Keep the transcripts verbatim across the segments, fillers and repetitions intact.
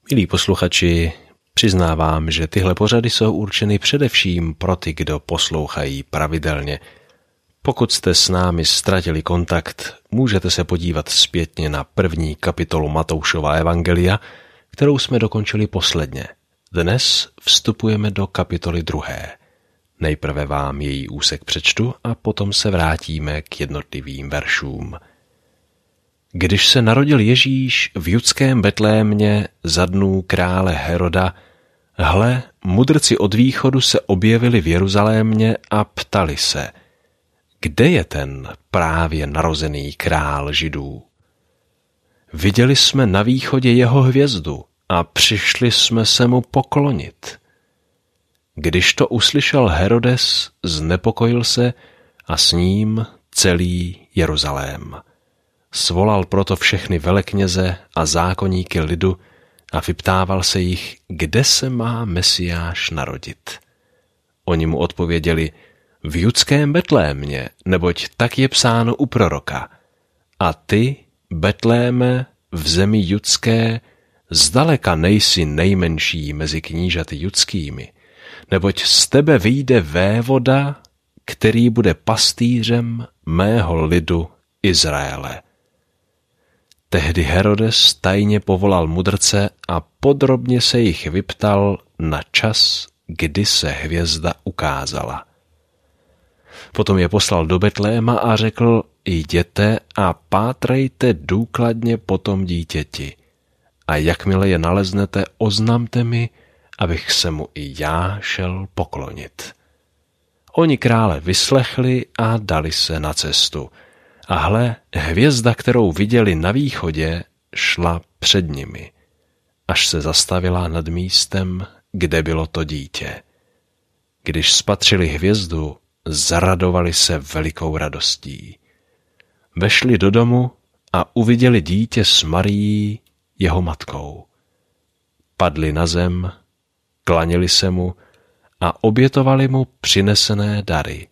Milí posluchači, přiznávám, že tyhle pořady jsou určeny především pro ty, kdo poslouchají pravidelně. Pokud jste s námi ztratili kontakt, můžete se podívat zpětně na první kapitolu Matoušova evangelia, kterou jsme dokončili posledně. Dnes vstupujeme do kapitoly druhé. Nejprve vám její úsek přečtu a potom se vrátíme k jednotlivým veršům. Když se narodil Ježíš v judském Betlémě za dnů krále Heroda, hle, mudrci od východu se objevili v Jeruzalémě a ptali se, kde je ten právě narozený král Židů? Viděli jsme na východě jeho hvězdu a přišli jsme se mu poklonit. Když to uslyšel Herodes, znepokojil se a s ním celý Jeruzalém. Svolal proto všechny velekněze a zákoníky lidu a vyptával se jich, kde se má Mesiáš narodit. Oni mu odpověděli, v judském Betlémě, neboť tak je psáno u proroka. A ty, Betléme, v zemi judské, zdaleka nejsi nejmenší mezi knížaty judskými, neboť z tebe vyjde vévoda, který bude pastýřem mého lidu Izraele. Tehdy Herodes tajně povolal mudrce a podrobně se jich vyptal na čas, kdy se hvězda ukázala. Potom je poslal do Betléma a řekl, jděte a pátrejte důkladně po tom dítěti. A jakmile je naleznete, oznamte mi, abych se mu i já šel poklonit. Oni krále vyslechli a dali se na cestu. A hle, hvězda, kterou viděli na východě, šla před nimi, až se zastavila nad místem, kde bylo to dítě. Když spatřili hvězdu, zaradovali se velikou radostí. Vešli do domu a uviděli dítě s Marií, jeho matkou. Padli na zem, klanili se mu a obětovali mu přinesené dary.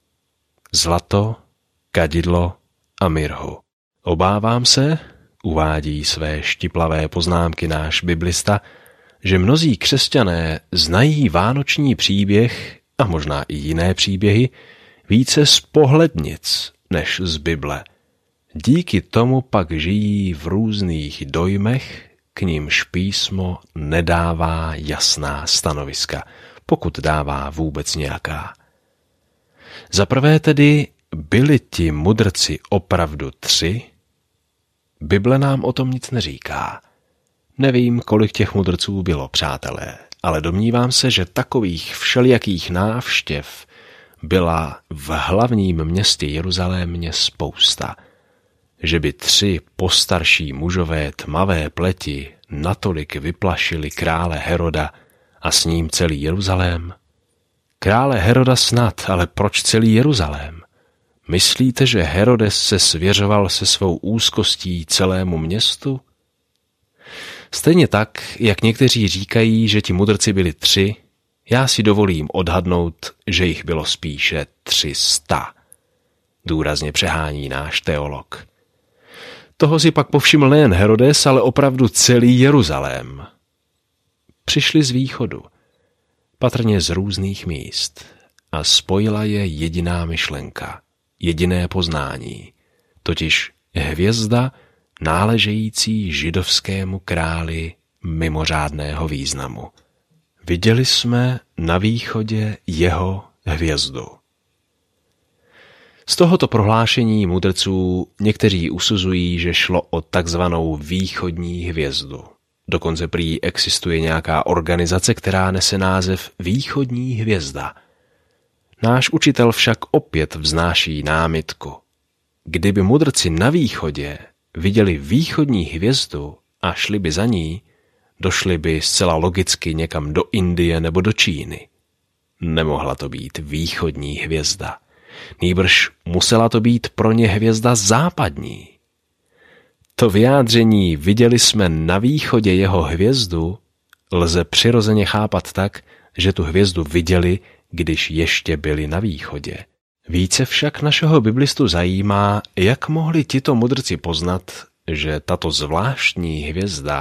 Zlato, kadidlo a mirhu. Obávám se, uvádí své štiplavé poznámky náš biblista, že mnozí křesťané znají vánoční příběh a možná i jiné příběhy více z pohlednic než z Bible. Díky tomu pak žijí v různých dojmech, k nimž písmo nedává jasná stanoviska, pokud dává vůbec nějaká. Za prvé tedy, byli ti mudrci opravdu tři? Bible nám o tom nic neříká. Nevím, kolik těch mudrců bylo, přátelé, ale domnívám se, že takových všelijakých návštěv byla v hlavním městě Jeruzalémě spousta. Že by tři postarší mužové tmavé pleti natolik vyplašili krále Heroda a s ním celý Jeruzalém? Krále Heroda snad, ale proč celý Jeruzalém? Myslíte, že Herodes se svěřoval se svou úzkostí celému městu? Stejně tak, jak někteří říkají, že ti mudrci byli tři, já si dovolím odhadnout, že jich bylo spíše tři sta. Důrazně přehání náš teolog. Toho si pak povšiml nejen Herodes, ale opravdu celý Jeruzalém. Přišli z východu, patrně z různých míst, a spojila je jediná myšlenka, jediné poznání, totiž hvězda náležející židovskému králi mimořádného významu. Viděli jsme na východě jeho hvězdu. Z tohoto prohlášení mudrců někteří usuzují, že šlo o takzvanou východní hvězdu. Dokonce prý existuje nějaká organizace, která nese název Východní hvězda. Náš učitel však opět vznáší námitku. Kdyby mudrci na východě viděli východní hvězdu a šli by za ní, došli by zcela logicky někam do Indie nebo do Číny. Nemohla to být východní hvězda. Nýbrž musela to být pro ně hvězda západní. To vyjádření viděli jsme na východě jeho hvězdu lze přirozeně chápat tak, že tu hvězdu viděli, když ještě byli na východě. Více však našeho biblistu zajímá, jak mohli tito mudrci poznat, že tato zvláštní hvězda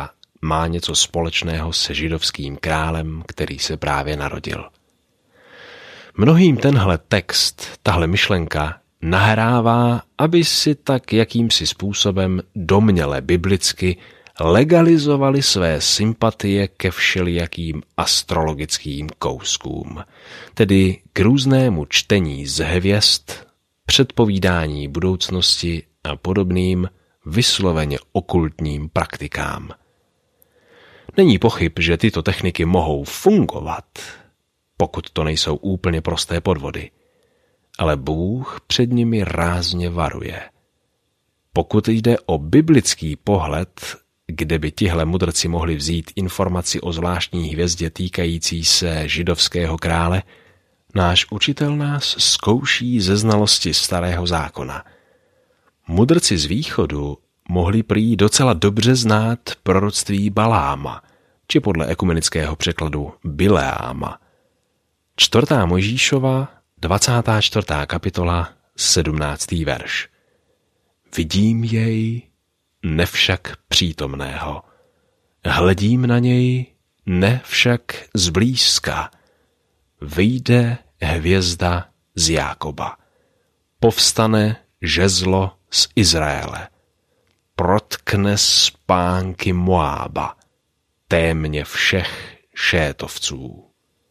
má něco společného se židovským králem, který se právě narodil. Mnohým tenhle text, tahle myšlenka nahrává, aby si tak jakýmsi způsobem domněle biblicky legalizovali své sympatie ke všelijakým astrologickým kouskům, tedy k různému čtení z hvězd, předpovídání budoucnosti a podobným vysloveně okultním praktikám. Není pochyb, že tyto techniky mohou fungovat, pokud to nejsou úplně prosté podvody, ale Bůh před nimi rázně varuje. Pokud jde o biblický pohled, kde by tihle mudrci mohli vzít informaci o zvláštní hvězdě týkající se židovského krále, náš učitel nás zkouší ze znalosti Starého zákona. Mudrci z východu mohli prý docela dobře znát proroctví Baláma, či podle ekumenického překladu Bileáma. Čtvrtá Mojžíšova, dvacátá čtvrtá kapitola, sedmnáctý verš. Vidím jej, ne však přítomného. Hledím na něj, ne však zblízka. Vyjde hvězda z Jákoba. Povstane žezlo z Izraele. Protkne spánky Moába. Témě všech šétovců.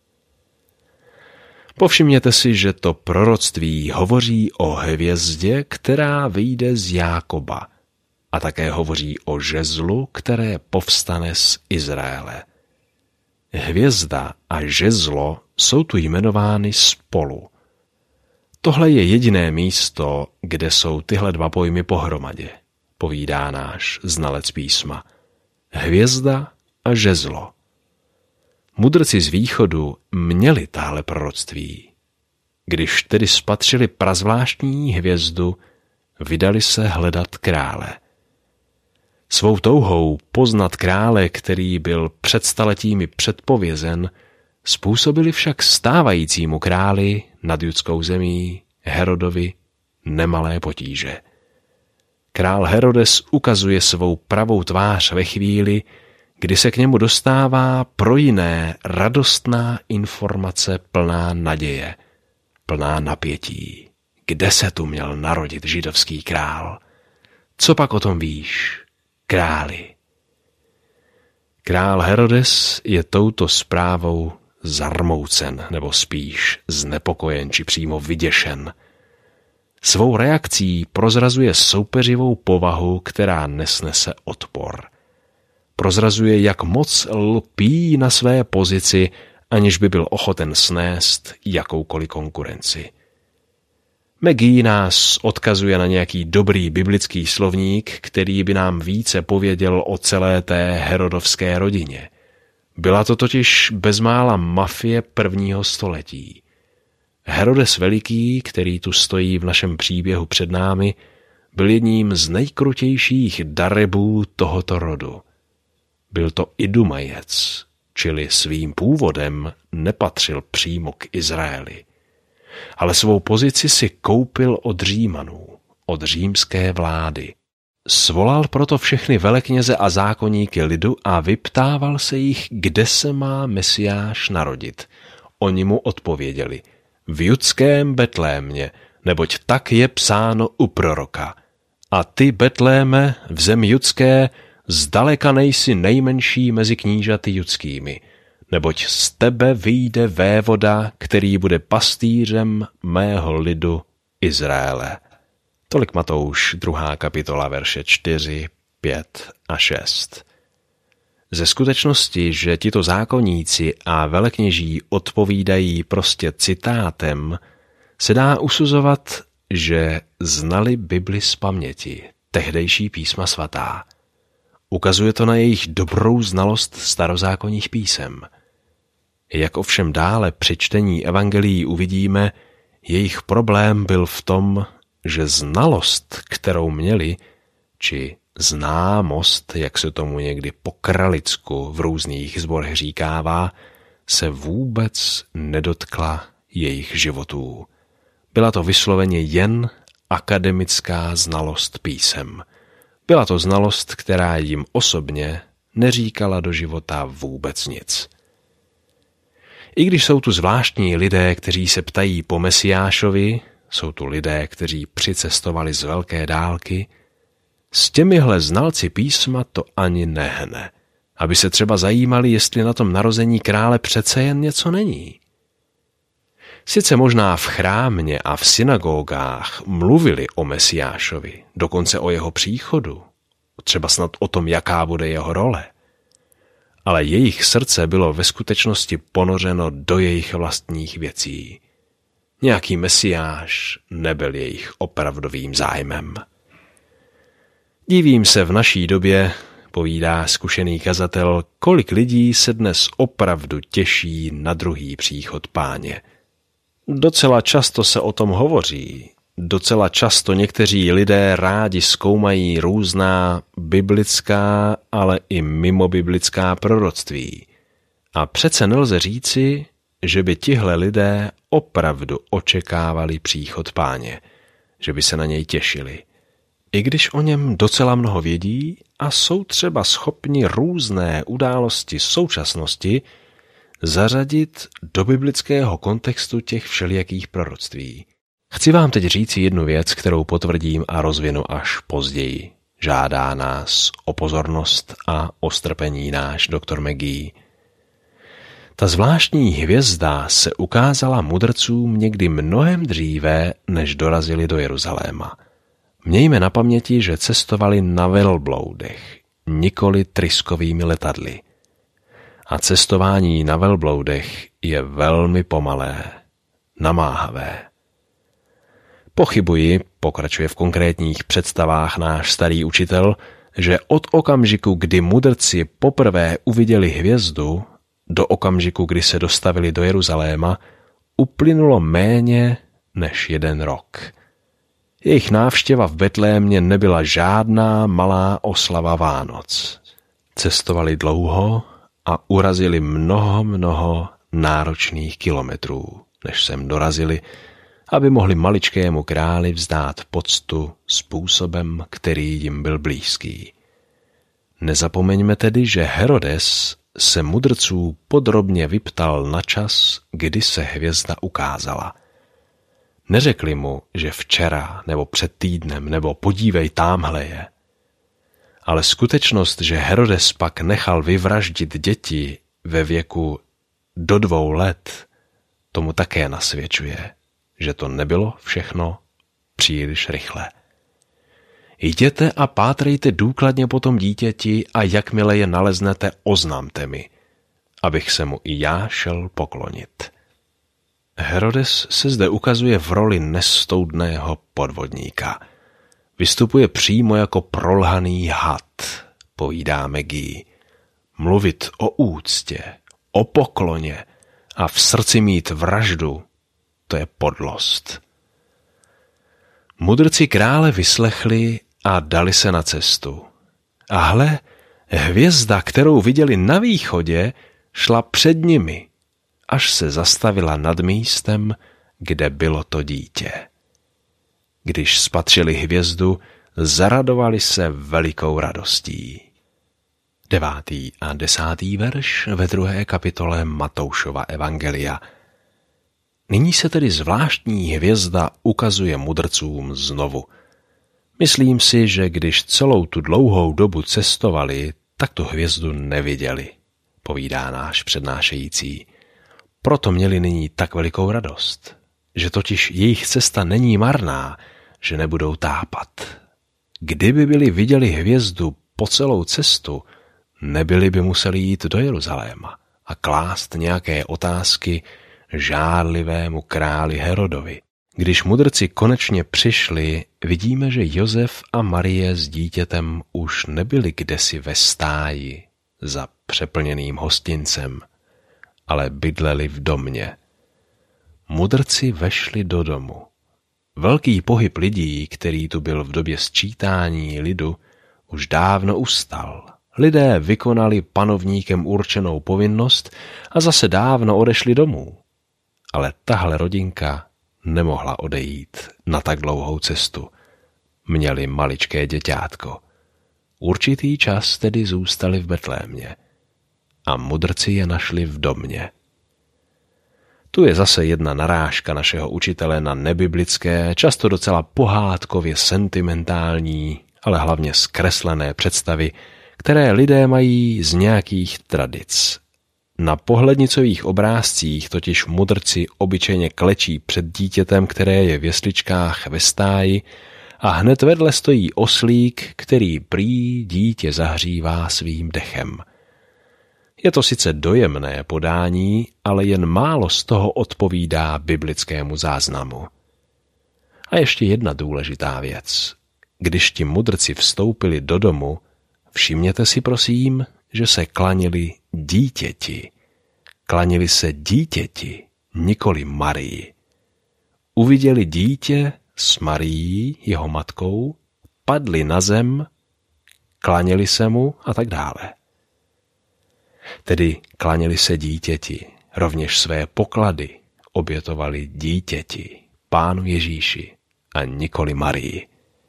Povšimněte si, že to proroctví hovoří o hvězdě, která vyjde z Jákoba, a také hovoří o žezlu, které povstane z Izraele. Hvězda a žezlo jsou tu jmenovány spolu. Tohle je jediné místo, kde jsou tyhle dva pojmy pohromadě, povídá náš znalec písma. Hvězda a žezlo. Mudrci z východu měli tahle proroctví. Když tedy spatřili prazvláštní hvězdu, vydali se hledat krále. Svou touhou poznat krále, který byl před staletími předpovězen, způsobili však stávajícímu králi nad judskou zemí, Herodovi, nemalé potíže. Král Herodes ukazuje svou pravou tvář ve chvíli, kdy se k němu dostává pro jiné radostná informace plná naděje, plná napětí. Kde se tu měl narodit židovský král? Co pak o tom víš, králi? Král Herodes je touto zprávou zarmoucen, nebo spíš znepokojen, či přímo vyděšen. Svou reakcí prozrazuje soupeřivou povahu, která nesnese odpor. Prozrazuje, jak moc lpí na své pozici, aniž by byl ochoten snést jakoukoliv konkurenci. McGee nás odkazuje na nějaký dobrý biblický slovník, který by nám více pověděl o celé té herodovské rodině. Byla to totiž bezmála mafie prvního století. Herodes Veliký, který tu stojí v našem příběhu před námi, byl jedním z nejkrutějších darebů tohoto rodu. Byl to Idumajec, čili svým původem nepatřil přímo k Izraeli. Ale svou pozici si koupil od Římanů, od římské vlády. Svolal proto všechny velekněze a zákonníky lidu a vyptával se jich, kde se má Mesiáš narodit. Oni mu odpověděli, v judském Betlémě, neboť tak je psáno u proroka. A ty, Betléme, v zemi judské, zdaleka nejsi nejmenší mezi knížaty judskými, neboť z tebe vyjde vévoda, který bude pastýřem mého lidu Izraele. Tolik Matouš, druhá kapitola, verše čtyři, pět a šest. Ze skutečnosti, že tito zákonníci a velekněží odpovídají prostě citátem, se dá usuzovat, že znali Bibli z paměti, tehdejší písma svatá. Ukazuje to na jejich dobrou znalost starozákonních písem. Jak ovšem dále při čtení evangelií uvidíme, jejich problém byl v tom, že znalost, kterou měli, či známost, jak se tomu někdy po kralicku v různých sborech říkává, se vůbec nedotkla jejich životů. Byla to vysloveně jen akademická znalost písem. Byla to znalost, která jim osobně neříkala do života vůbec nic. I když jsou tu zvláštní lidé, kteří se ptají po Mesiášovi, jsou tu lidé, kteří přicestovali z velké dálky, s těmihle znalci písma to ani nehne, aby se třeba zajímali, jestli na tom narození krále přece jen něco není. Sice možná v chrámě a v synagogách mluvili o Mesiášovi, dokonce o jeho příchodu, třeba snad o tom, jaká bude jeho role, ale jejich srdce bylo ve skutečnosti ponořeno do jejich vlastních věcí. Nějaký Mesiáš nebyl jejich opravdovým zájmem. Divím se v naší době, povídá zkušený kazatel, kolik lidí se dnes opravdu těší na druhý příchod Páně. Docela často se o tom hovoří. Docela často někteří lidé rádi zkoumají různá biblická, ale i mimobiblická proroctví. A přece nelze říci, že by tihle lidé opravdu očekávali příchod Páně, že by se na něj těšili. I když o něm docela mnoho vědí a jsou třeba schopni různé události současnosti zařadit do biblického kontextu těch všelijakých proroctví. Chci vám teď říci jednu věc, kterou potvrdím a rozvinu až později. Žádá nás o pozornost a o strpení náš doktor McGee. Ta zvláštní hvězda se ukázala mudrcům někdy mnohem dříve, než dorazili do Jeruzaléma. Mějme na paměti, že cestovali na velbloudech, nikoli tryskovými letadly. A cestování na velbloudech je velmi pomalé, namáhavé. Pochybuji, pokračuje v konkrétních představách náš starý učitel, že od okamžiku, kdy mudrci poprvé uviděli hvězdu, do okamžiku, kdy se dostavili do Jeruzaléma, uplynulo méně než jeden rok. Jejich návštěva v Betlémě nebyla žádná malá oslava Vánoc. Cestovali dlouho a urazili mnoho, mnoho náročných kilometrů, než sem dorazili, aby mohli maličkému králi vzdát poctu způsobem, který jim byl blízký. Nezapomeňme tedy, že Herodes se mudrců podrobně vyptal na čas, kdy se hvězda ukázala. Neřekli mu, že včera, nebo před týdnem, nebo podívej, támhle je. Ale skutečnost, že Herodes pak nechal vyvraždit děti ve věku do dvou let, tomu také nasvědčuje, že to nebylo všechno příliš rychle. Jděte a pátrejte důkladně po tom dítěti a jakmile je naleznete, oznamte mi, abych se mu i já šel poklonit. Herodes se zde ukazuje v roli nestoudného podvodníka. Vystupuje přímo jako prolhaný had, povídá McGee. Mluvit o úctě, o pokloně a v srdci mít vraždu, to je podlost. Mudrci krále vyslechli a dali se na cestu. A hle, hvězda, kterou viděli na východě, šla před nimi, až se zastavila nad místem, kde bylo to dítě. Když spatřili hvězdu, zaradovali se velikou radostí. Devátý a desátý verš ve druhé kapitole Matoušova evangelia. Nyní se tedy zvláštní hvězda ukazuje mudrcům znovu. Myslím si, že když celou tu dlouhou dobu cestovali, tak tu hvězdu neviděli, povídá náš přednášející. Proto měli nyní tak velikou radost, že totiž jejich cesta není marná, že nebudou tápat. Kdyby byli viděli hvězdu po celou cestu, nebyli by museli jít do Jeruzaléma a klást nějaké otázky žárlivému králi Herodovi. Když mudrci konečně přišli, vidíme, že Josef a Marie s dítětem už nebyli kdesi ve stáji za přeplněným hostincem, ale bydleli v domě. Mudrci vešli do domu. Velký pohyb lidí, který tu byl v době sčítání lidu, už dávno ustal. Lidé vykonali panovníkem určenou povinnost a zase dávno odešli domů. Ale tahle rodinka nemohla odejít na tak dlouhou cestu. Měli maličké děťátko. Určitý čas tedy zůstali v Betlémě a mudrci je našli v domě. Tu je zase jedna narážka našeho učitele na nebiblické, často docela pohádkově sentimentální, ale hlavně zkreslené představy, které lidé mají z nějakých tradic. Na pohlednicových obrázcích totiž mudrci obyčejně klečí před dítětem, které je v jesličkách ve stáji, a hned vedle stojí oslík, který prý dítě zahřívá svým dechem. Je to sice dojemné podání, ale jen málo z toho odpovídá biblickému záznamu. A ještě jedna důležitá věc. Když ti mudrci vstoupili do domu, všimněte si prosím, že se klanili dítěti. Klanili se dítěti, nikoli Marii. Uviděli dítě s Marií, jeho matkou, padli na zem, klanili se mu a tak dále. Tedy klanili se dítěti, rovněž své poklady obětovali dítěti, Pánu Ježíši a nikoli Marii.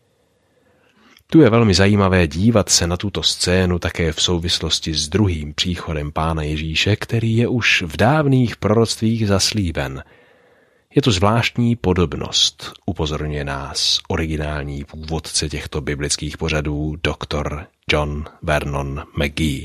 Tu je velmi zajímavé dívat se na tuto scénu také v souvislosti s druhým příchodem Pána Ježíše, který je už v dávných proroctvích zaslíben. Je to zvláštní podobnost, upozorňuje nás originální původce těchto biblických pořadů doktor John Vernon McGee.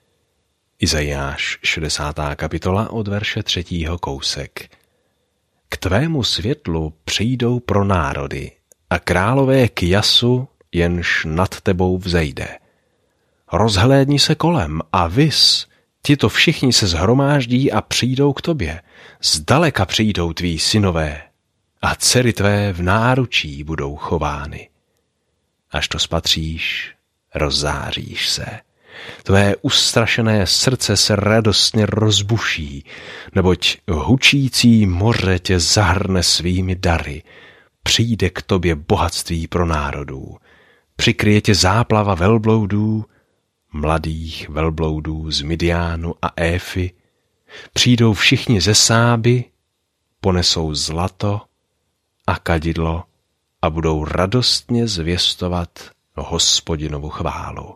Izajáš šedesátá kapitola od verše třetího kousek. K tvému světlu přijdou pro národy a králové k jasu, jenž nad tebou vzejde. Rozhlédni se kolem a vis, tito všichni se shromáždí a přijdou k tobě. Zdaleka přijdou tví synové a dcery tvé v náručí budou chovány. Až to spatříš, rozzáříš se. Tvé ustrašené srdce se radostně rozbuší, neboť hučící moře tě zahrne svými dary. Přijde k tobě bohatství pro národů. Přikryje tě záplava velbloudů, mladých velbloudů z Midiánu a Éfy. Přijdou všichni ze Sáby, ponesou zlato a kadidlo a budou radostně zvěstovat Hospodinovu chválu.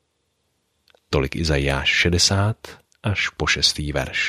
Tolik Izajáš šedesát až po šestý verš.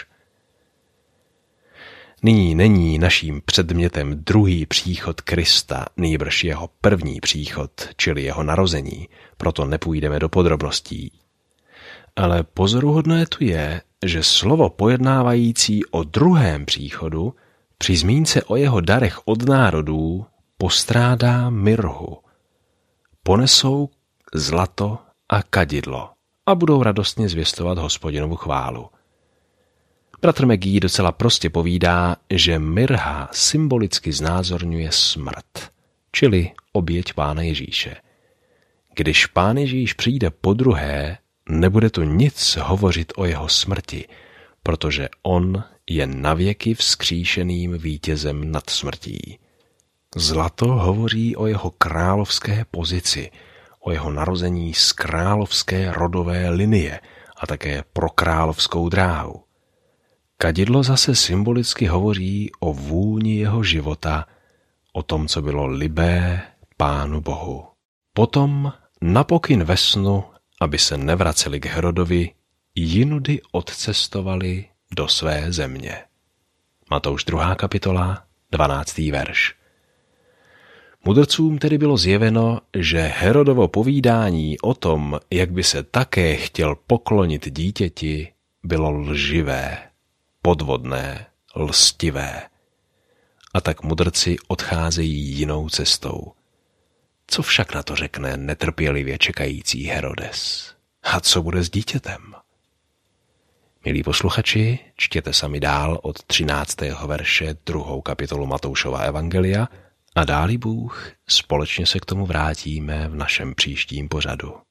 Nyní není naším předmětem druhý příchod Krista, nýbrž jeho první příchod, čili jeho narození, proto nepůjdeme do podrobností. Ale pozoruhodné tu je, že slovo pojednávající o druhém příchodu při zmínce o jeho darech od národů postrádá mirhu. Ponesou zlato a kadidlo a budou radostně zvěstovat Hospodinovu chválu. Bratr McGee docela prostě povídá, že mirha symbolicky znázorňuje smrt, čili oběť Pána Ježíše. Když Pán Ježíš přijde podruhé, nebude tu nic hovořit o jeho smrti, protože on je navěky vzkříšeným vítězem nad smrtí. Zlato hovoří o jeho královské pozici, o jeho narození z královské rodové linie a také pro královskou dráhu. Kadidlo zase symbolicky hovoří o vůni jeho života, o tom, co bylo libé Pánu Bohu. Potom napokyn ve snu, aby se nevraceli k Herodovi, jinudy odcestovali do své země. Matouš druhá kapitola, dvanáctý verš. Mudrcům tedy bylo zjeveno, že Herodovo povídání o tom, jak by se také chtěl poklonit dítěti, bylo lživé, podvodné, lstivé. A tak mudrci odcházejí jinou cestou. Co však na to řekne netrpělivě čekající Herodes? A co bude s dítětem? Milí posluchači, čtěte sami dál od třináctého verše druhou kapitolu Matoušova evangelia a dáli Bůh, společně se k tomu vrátíme v našem příštím pořadu.